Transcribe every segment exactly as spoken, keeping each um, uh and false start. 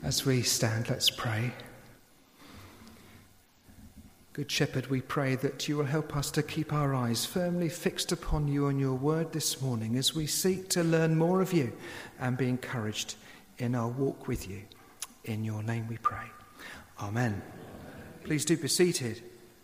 As we stand, let's pray. Good Shepherd, we pray that you will help us to keep our eyes firmly fixed upon you and your word this morning as we seek to learn more of you and be encouraged in our walk with you. In your name we pray. Amen. Please do be seated.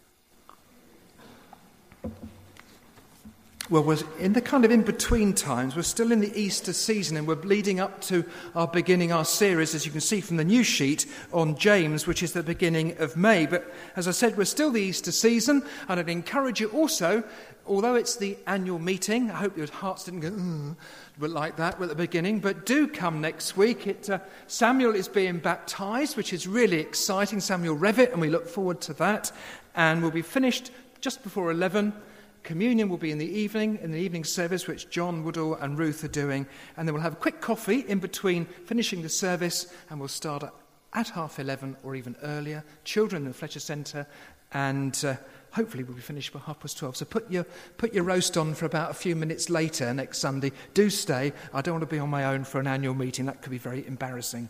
Well, we're in the kind of in-between times. We're still in the Easter season and we're leading up to our beginning our series, as you can see from the news sheet, on James, which is the beginning of May. But as I said, we're still the Easter season, and I'd encourage you also, although it's the annual meeting, I hope your hearts didn't go but like that at the beginning, but do come next week. It, uh, Samuel is being baptised, which is really exciting, Samuel Revitt, and we look forward to that. And we'll be finished just before eleven. Communion will be in the evening, in the evening service, which John, Woodall and Ruth are doing. And then we'll have a quick coffee in between finishing the service, and we'll start at, at half eleven or even earlier. Children in the Fletcher Centre, and uh, hopefully we'll be finished by half past twelve. So put your, put your roast on for about a few minutes later next Sunday. Do stay. I don't want to be on my own for an annual meeting. That could be very embarrassing.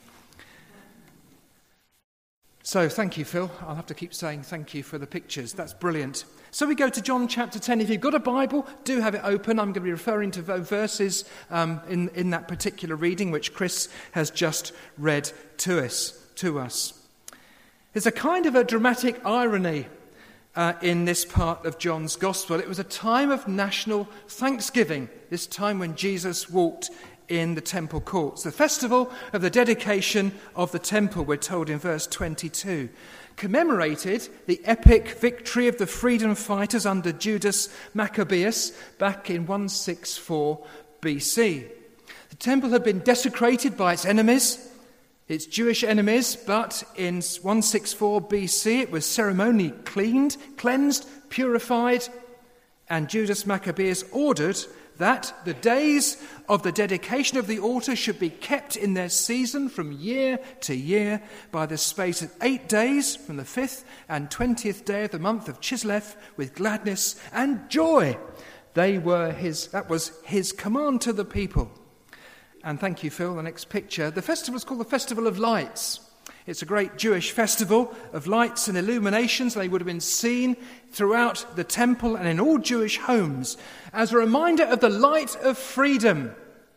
So thank you, Phil. I'll have to keep saying thank you for the pictures. That's brilliant. So we go to John chapter ten. If you've got a Bible, do have it open. I'm going to be referring to verses um, in, in that particular reading, which Chris has just read to us. To us. There's a kind of a dramatic irony uh, in this part of John's Gospel. It was a time of national thanksgiving, this time when Jesus walked in the temple courts. The festival of the dedication of the temple, we're told in verse twenty-two, commemorated the epic victory of the freedom fighters under Judas Maccabeus back in one sixty-four B C. The temple had been desecrated by its enemies, its Jewish enemies, but in one sixty-four B C it was ceremonially cleaned, cleansed, purified, and Judas Maccabeus ordered that the days of the dedication of the altar should be kept in their season from year to year by the space of eight days from the fifth and twentieth day of the month of Chislev with gladness and joy. They were his, that was his command to the people. And thank you, Phil, the next picture. The festival is called the Festival of Lights. It's a great Jewish festival of lights and illuminations. They would have been seen throughout the temple and in all Jewish homes as a reminder of the light of freedom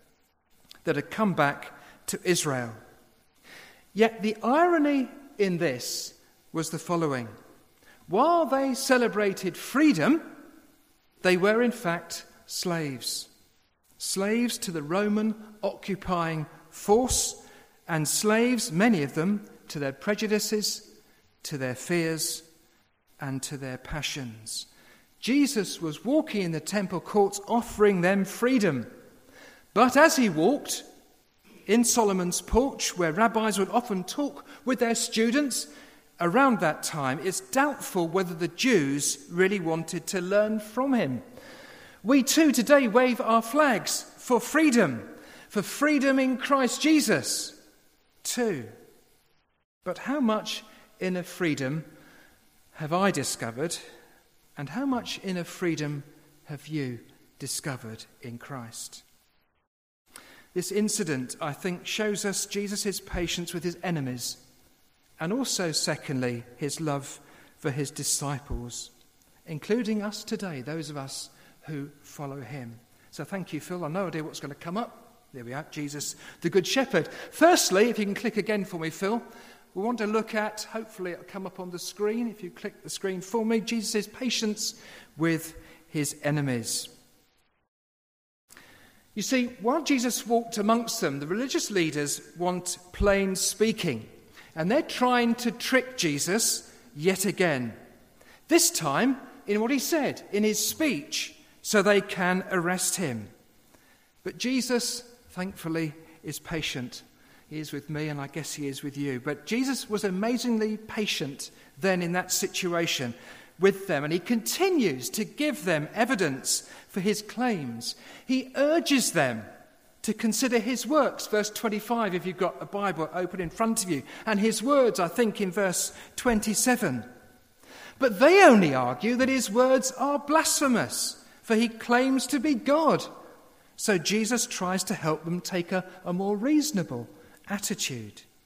that had come back to Israel. Yet the irony in this was the following. While they celebrated freedom, they were in fact slaves. Slaves to the Roman occupying force, and slaves, many of them, to their prejudices, to their fears, and to their passions. Jesus was walking in the temple courts offering them freedom. But as he walked in Solomon's porch, where rabbis would often talk with their students around that time, it's doubtful whether the Jews really wanted to learn from him. We too today wave our flags for freedom, for freedom in Christ Jesus too. But how much inner freedom have I discovered, and how much inner freedom have you discovered in Christ? This incident, I think, shows us Jesus' patience with his enemies, and also, secondly, his love for his disciples, including us today, those of us who follow him. So thank you, Phil. I have no idea what's going to come up. There we are, Jesus, the Good Shepherd. Firstly, if you can click again for me, Phil, we want to look at, hopefully it'll come up on the screen, if you click the screen for me, Jesus' patience with his enemies. You see, while Jesus walked amongst them, the religious leaders want plain speaking, and they're trying to trick Jesus yet again. This time, in what he said, in his speech, so they can arrest him. But Jesus, thankfully, is patient. He is with me, and I guess he is with you. But Jesus was amazingly patient then in that situation with them, and he continues to give them evidence for his claims. He urges them to consider his works, verse twenty-five, if you've got a Bible open in front of you, and his words, I think, in verse twenty-seven. But they only argue that his words are blasphemous, for he claims to be God. So Jesus tries to help them take a, a more reasonable attitude.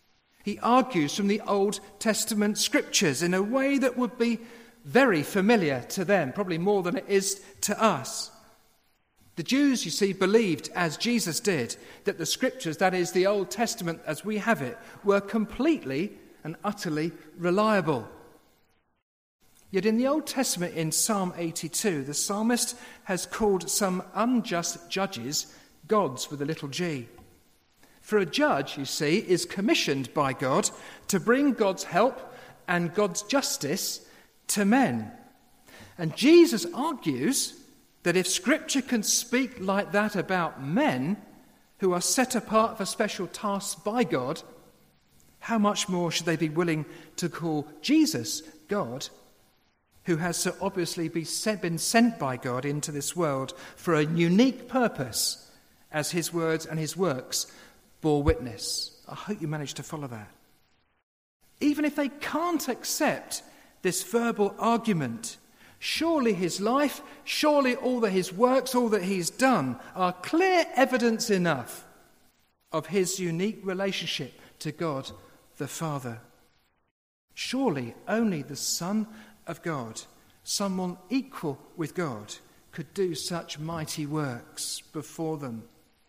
He argues from the Old Testament scriptures in a way that would be very familiar to them, probably more than it is to us. The Jews, you see, believed, as Jesus did, that the scriptures, that is the Old Testament as we have it, were completely and utterly reliable. Yet in the Old Testament, in Psalm eighty-two, the psalmist has called some unjust judges gods with a little g. For a judge, you see, is commissioned by God to bring God's help and God's justice to men. And Jesus argues that if Scripture can speak like that about men who are set apart for special tasks by God, how much more should they be willing to call Jesus God, who has so obviously been sent by God into this world for a unique purpose, as his words and his works bore witness. I hope you managed to follow that. Even if they can't accept this verbal argument, surely his life, surely all that his works, all that he's done are clear evidence enough of his unique relationship to God the Father. Surely only the Son of God, someone equal with God, could do such mighty works before them.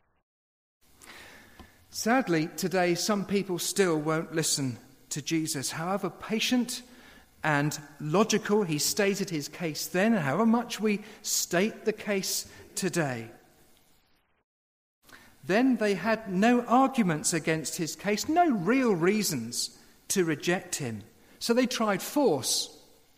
Sadly, today some people still won't listen to Jesus, however patient and logical he stated his case then, and however much we state the case today. Then they had no arguments against his case, no real reasons to reject him. So they tried force.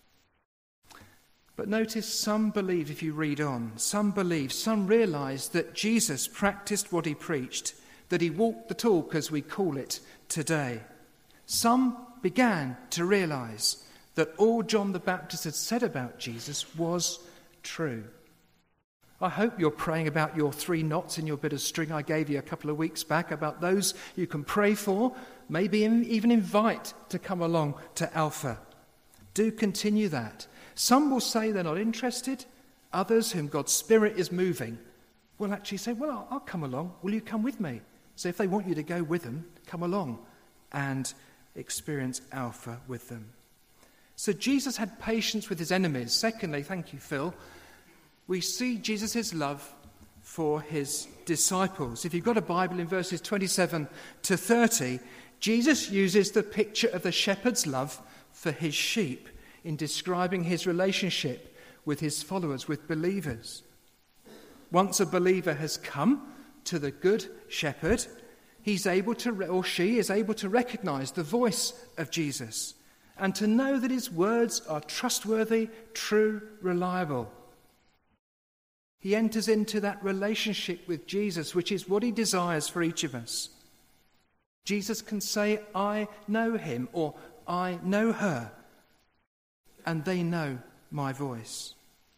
But notice some believe, if you read on, some believe, some realize that Jesus practiced what he preached, that he walked the talk, as we call it today. Some began to realize that all John the Baptist had said about Jesus was true. I hope you're praying about your three knots in your bit of string I gave you a couple of weeks back, about those you can pray for, maybe even invite to come along to Alpha. Do continue that. Some will say they're not interested. Others, whom God's Spirit is moving, will actually say, well, I'll, I'll come along. Will you come with me? So if they want you to go with them, come along and experience Alpha with them. So Jesus had patience with his enemies. Secondly, thank you, Phil, we see Jesus' love for his disciples. If you've got a Bible, in verses twenty-seven to thirty, Jesus uses the picture of the shepherd's love for his sheep in describing his relationship with his followers, with believers. Once a believer has come to the good shepherd, he's able to, or she is able to recognize the voice of Jesus and to know that his words are trustworthy, true, reliable. He enters into that relationship with Jesus, which is what he desires for each of us. Jesus can say, I know him, or I know her, and they know my voice.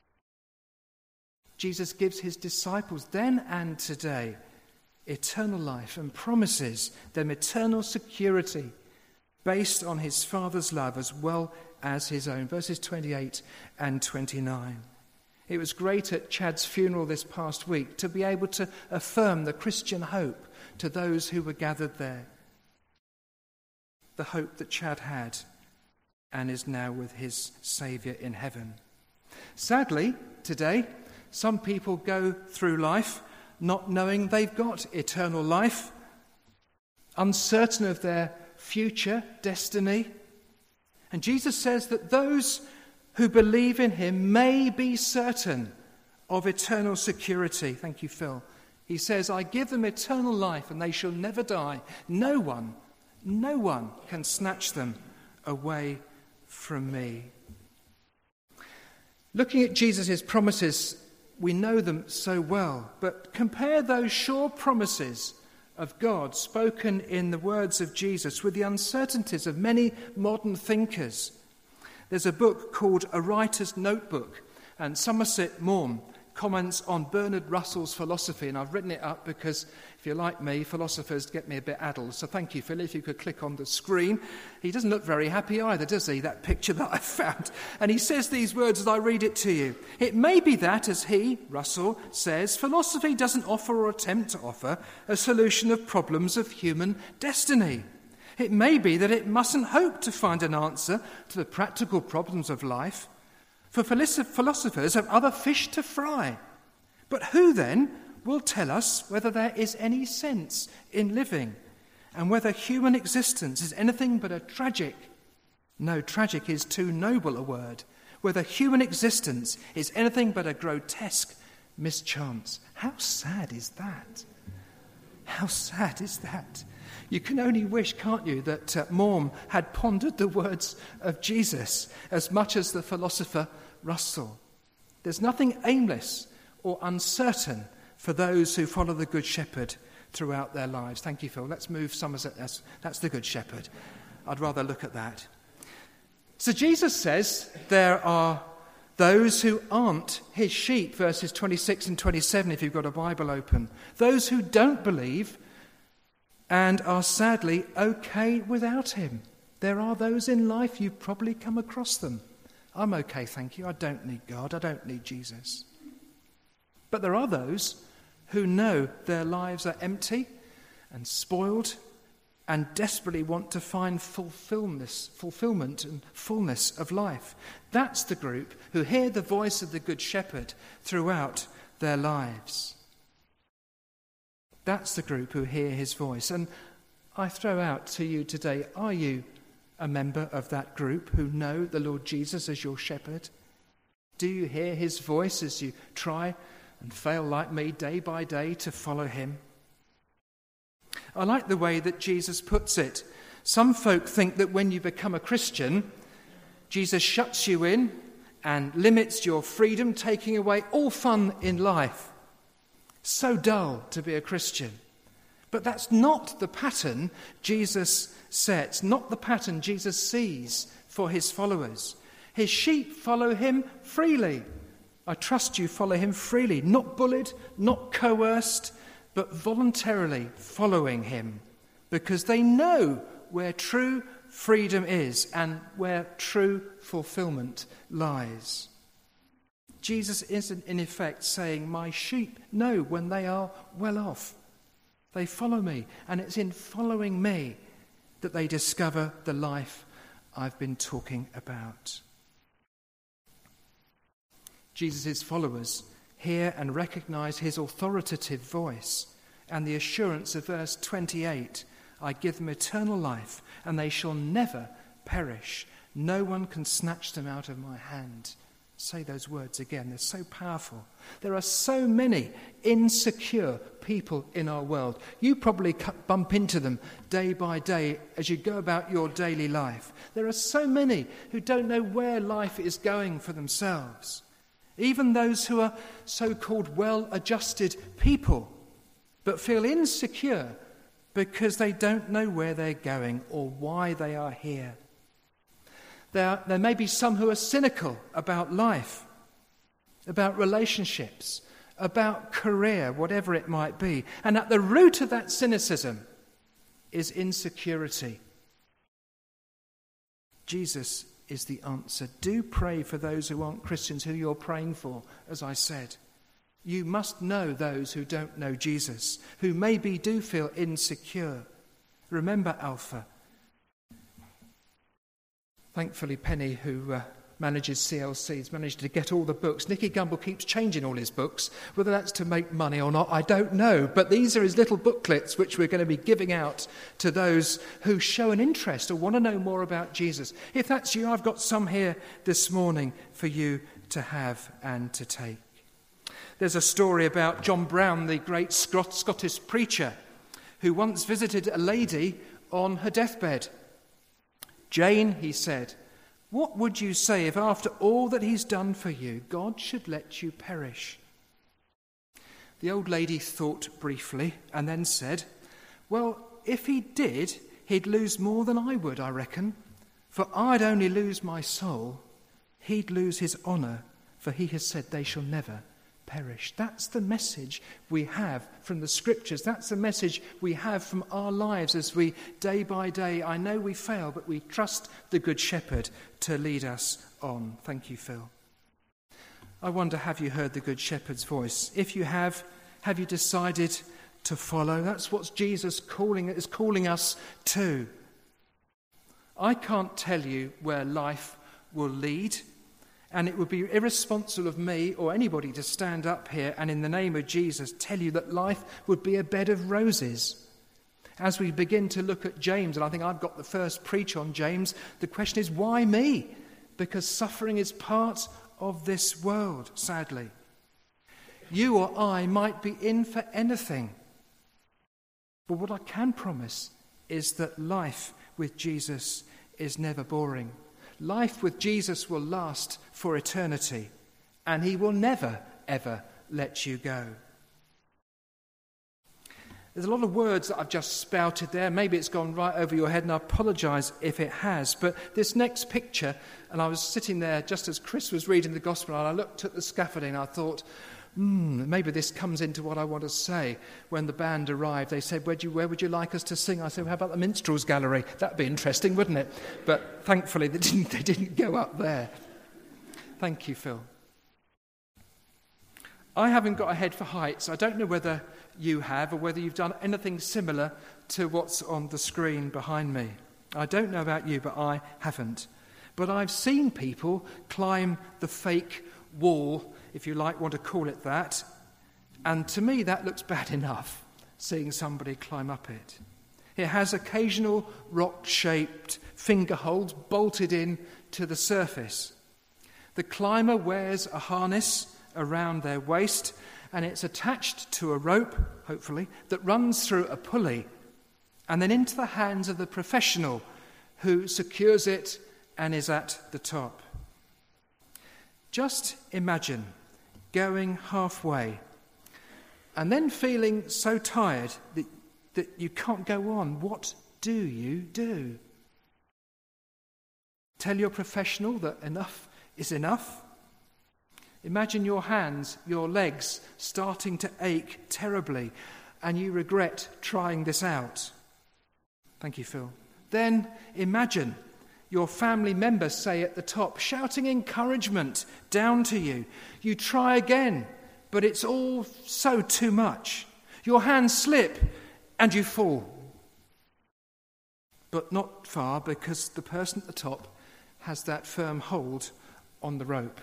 Jesus gives his disciples then and today eternal life and promises them eternal security based on his Father's love as well as his own. Verses twenty-eight and twenty-nine. It was great at Chad's funeral this past week to be able to affirm the Christian hope to those who were gathered there. The hope that Chad had and is now with his Saviour in heaven. Sadly, today, some people go through life not knowing they've got eternal life, uncertain of their future destiny. And Jesus says that those who believe in him may be certain of eternal security. Thank you, Phil. He says, I give them eternal life and they shall never die. No one, no one can snatch them away from me. Looking at Jesus' promises, we know them so well, but compare those sure promises of God spoken in the words of Jesus with the uncertainties of many modern thinkers. There's a book called A Writer's Notebook, and Somerset Maugham comments on Bernard Russell's philosophy, and I've written it up because, if you're like me, philosophers get me a bit addled. So thank you, Phil, if you could click on the screen. He doesn't look very happy either, does he, that picture that I found? And he says these words as I read it to you. It may be that, as he, Russell, says, philosophy doesn't offer or attempt to offer a solution of problems of human destiny. It may be that it mustn't hope to find an answer to the practical problems of life, for philosophers have other fish to fry. But who then will tell us whether there is any sense in living, and whether human existence is anything but a tragic, no, tragic is too noble a word, whether human existence is anything but a grotesque mischance. How sad is that? How sad is that? You can only wish, can't you, that uh, Maugham had pondered the words of Jesus as much as the philosopher Russell. There's nothing aimless or uncertain for those who follow the Good Shepherd throughout their lives. Thank you, Phil. Let's move Somerset. That's, that's the Good Shepherd. I'd rather look at that. So Jesus says there are those who aren't his sheep, verses twenty-six and twenty-seven, if you've got a Bible open. Those who don't believe and are sadly okay without him. There are those in life, you've probably come across them. I'm okay, thank you. I don't need God. I don't need Jesus. But there are those who know their lives are empty and spoiled and desperately want to find fulfillment, fulfillment and fullness of life. That's the group who hear the voice of the Good Shepherd throughout their lives. That's the group who hear his voice. And I throw out to you today, are you a member of that group who know the Lord Jesus as your shepherd? Do you hear his voice as you try and fail like me day by day to follow him? I like the way that Jesus puts it. Some folk think that when you become a Christian, Jesus shuts you in and limits your freedom, taking away all fun in life. So dull to be a Christian. But that's not the pattern Jesus sets, not the pattern Jesus sees for his followers. His sheep follow him freely. I trust you follow him freely, not bullied, not coerced, but voluntarily following him, because they know where true freedom is and where true fulfillment lies. Jesus isn't in effect saying, my sheep know when they are well off. They follow me, and it's in following me that they discover the life I've been talking about. Jesus' followers hear and recognize his authoritative voice and the assurance of verse twenty-eight, I give them eternal life, and they shall never perish. No one can snatch them out of my hand. Say those words again. They're so powerful. There are so many insecure people in our world. You probably bump into them day by day as you go about your daily life. There are so many who don't know where life is going for themselves. Even those who are so-called well-adjusted people, but feel insecure because they don't know where they're going or why they are here. There, there may be some who are cynical about life, about relationships, about career, whatever it might be. And at the root of that cynicism is insecurity. Jesus is the answer. Do pray for those who aren't Christians, who you're praying for, as I said. You must know those who don't know Jesus, who maybe do feel insecure. Remember Alpha. Thankfully, Penny, who uh, manages C L C, has managed to get all the books. Nicky Gumbel keeps changing all his books. Whether that's to make money or not, I don't know. But these are his little booklets, which we're going to be giving out to those who show an interest or want to know more about Jesus. If that's you, I've got some here this morning for you to have and to take. There's a story about John Brown, the great Scot- Scottish preacher, who once visited a lady on her deathbed. Jane, he said, what would you say if after all that he's done for you, God should let you perish? The old lady thought briefly and then said, well, if he did, he'd lose more than I would, I reckon. For I'd only lose my soul. He'd lose his honour, for he has said they shall never perish. That's the message we have from the scriptures. That's the message we have from our lives as we, day by day, I know we fail, but we trust the Good Shepherd to lead us on. Thank you, Phil. I wonder, have you heard the Good Shepherd's voice? If you have, have you decided to follow? That's what Jesus calling is calling us to. I can't tell you where life will lead, and it would be irresponsible of me or anybody to stand up here and in the name of Jesus tell you that life would be a bed of roses. As we begin to look at James, and I think I've got the first preach on James, the question is, why me? Because suffering is part of this world, sadly. You or I might be in for anything. But what I can promise is that life with Jesus is never boring. Life with Jesus will last for eternity, and he will never, ever let you go. There's a lot of words that I've just spouted there. Maybe it's gone right over your head, and I apologise if it has. But this next picture, and I was sitting there just as Chris was reading the gospel, and I looked at the scaffolding, and I thought, hmm, maybe this comes into what I want to say. When the band arrived, they said, where, do you, where would you like us to sing? I said, well, how about the Minstrels Gallery? That'd be interesting, wouldn't it? But thankfully, they didn't, they didn't go up there. Thank you, Phil. I haven't got a head for heights. I don't know whether you have or whether you've done anything similar to what's on the screen behind me. I don't know about you, but I haven't. But I've seen people climb the fake wall, if you like, want to call it that. And to me, that looks bad enough, seeing somebody climb up it. It has occasional rock-shaped finger holes bolted in to the surface. The climber wears a harness around their waist, and it's attached to a rope, hopefully, that runs through a pulley and then into the hands of the professional who secures it and is at the top. Just imagine going halfway and then feeling so tired that, that you can't go on. What do you do? Tell your professional that enough is enough? Imagine your hands, your legs starting to ache terribly, and you regret trying this out. Thank you, Phil. Then imagine your family members say at the top, shouting encouragement down to you. You try again, but it's all so too much. Your hands slip and you fall. But not far, because the person at the top has that firm hold on the rope.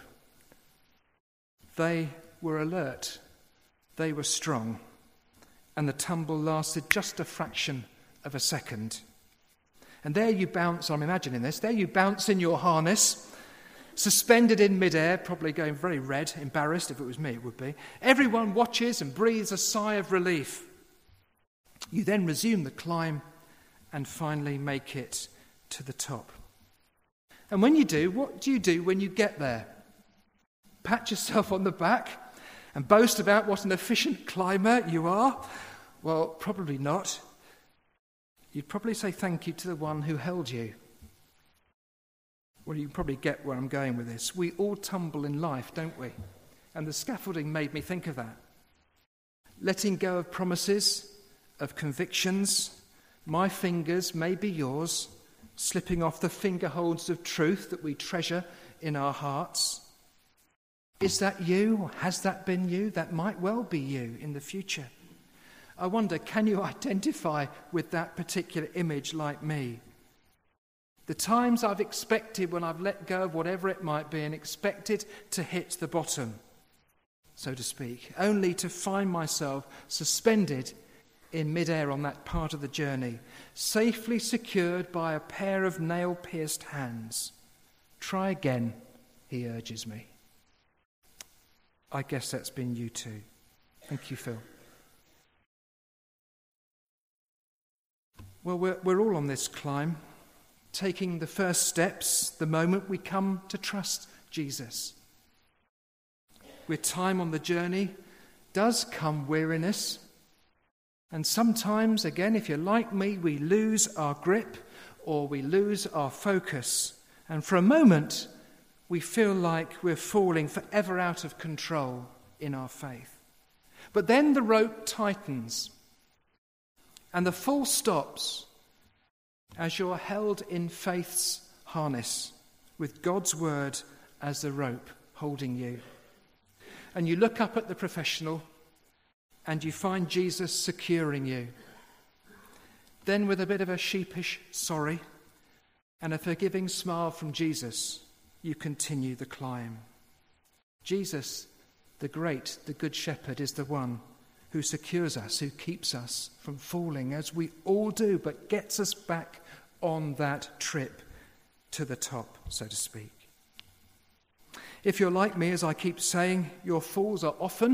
They were alert, they were strong, and the tumble lasted just a fraction of a second. And there you bounce, I'm imagining this, there you bounce in your harness, suspended in midair, probably going very red, embarrassed. If it was me, it would be. Everyone watches and breathes a sigh of relief. You then resume the climb and finally make it to the top. And when you do, what do you do when you get there? Pat yourself on the back and boast about what an efficient climber you are? Well, probably not. You'd probably say thank you to the one who held you. Well, you probably get where I'm going with this. We all tumble in life, don't we? And the scaffolding made me think of that. Letting go of promises, of convictions, my fingers may be yours, slipping off the finger holds of truth that we treasure in our hearts. Is that you, or has that been you? That might well be you in the future. I wonder, can you identify with that particular image like me? The times I've expected when I've let go of whatever it might be and expected to hit the bottom, so to speak, only to find myself suspended in midair on that part of the journey, safely secured by a pair of nail-pierced hands. Try again, he urges me. I guess that's been you too. Thank you, Phil. Well, we're, we're all on this climb, taking the first steps the moment we come to trust Jesus. With time on the journey does come weariness. And sometimes, again, if you're like me, we lose our grip or we lose our focus. And for a moment, we feel like we're falling forever out of control in our faith. But then the rope tightens and the fall stops as you're held in faith's harness with God's word as the rope holding you. And you look up at the professional and you find Jesus securing you. Then with a bit of a sheepish sorry, and a forgiving smile from Jesus, you continue the climb. Jesus, the great, the good shepherd, is the one who secures us, who keeps us from falling, as we all do, but gets us back on that trip to the top, so to speak. If you're like me, as I keep saying, your falls are often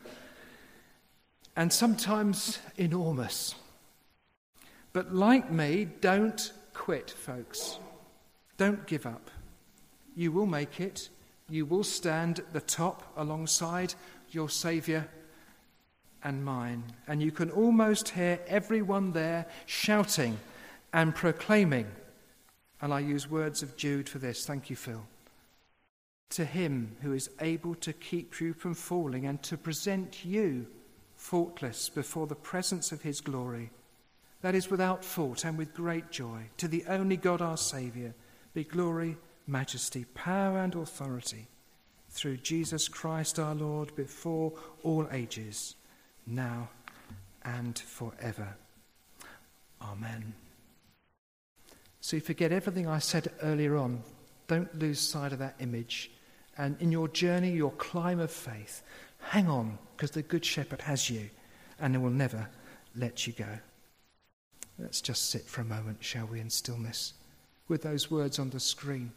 and sometimes enormous. But like me, don't quit, folks. Don't give up. You will make it. You will stand at the top alongside your Saviour and mine. And you can almost hear everyone there shouting and proclaiming. And I use words of Jude for this. Thank you, Phil. To him who is able to keep you from falling and to present you faultless before the presence of his glory. That is without fault and with great joy. To the only God our Saviour be glory, majesty, power and authority through Jesus Christ our Lord before all ages, now and forever. Amen. So you forget everything I said earlier on. Don't lose sight of that image. And in your journey, your climb of faith, hang on, because the Good Shepherd has you and he will never let you go. Let's just sit for a moment, shall we, in stillness, with those words on the screen,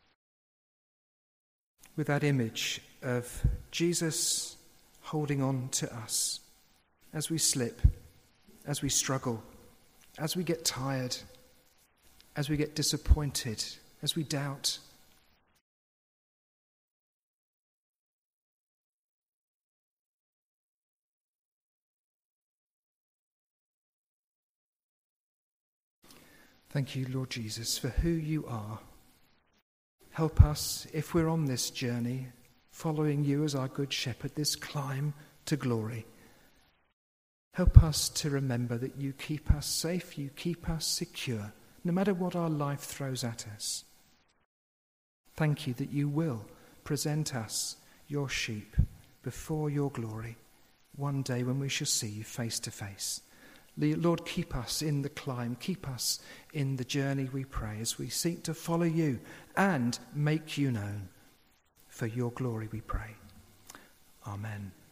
with that image of Jesus holding on to us as we slip, as we struggle, as we get tired, as we get disappointed, as we doubt. Thank you, Lord Jesus, for who you are. Help us, if we're on this journey, following you as our good shepherd, this climb to glory. Help us to remember that you keep us safe, you keep us secure, no matter what our life throws at us. Thank you that you will present us, your sheep, before your glory, one day when we shall see you face to face. Lord, keep us in the climb, keep us in the journey, we pray, as we seek to follow you and make you known. For your glory we pray. Amen.